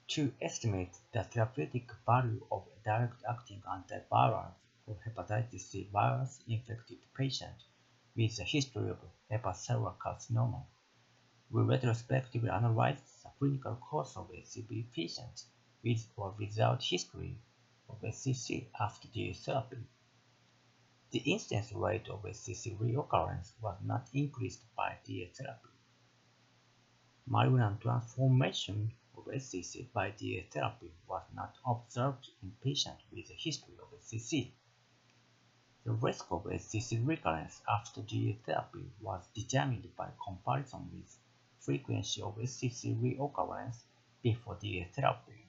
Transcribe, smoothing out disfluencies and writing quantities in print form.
To estimate the therapeutic value of a direct-acting antiviral for hepatitis C virus-infected patients with a history of hepatocellular carcinoma, we retrospectively analyzed the clinical course of HCV patients with or without history of SCC after DA therapy. The incidence rate of SCC reoccurrence was not increased by DA therapy. Malignant transformation of SCC by DA therapy was not observed in patients with a history of SCC. The risk of SCC recurrence after DA therapy was determined by comparison with frequency of SCC reoccurrence before DA therapy.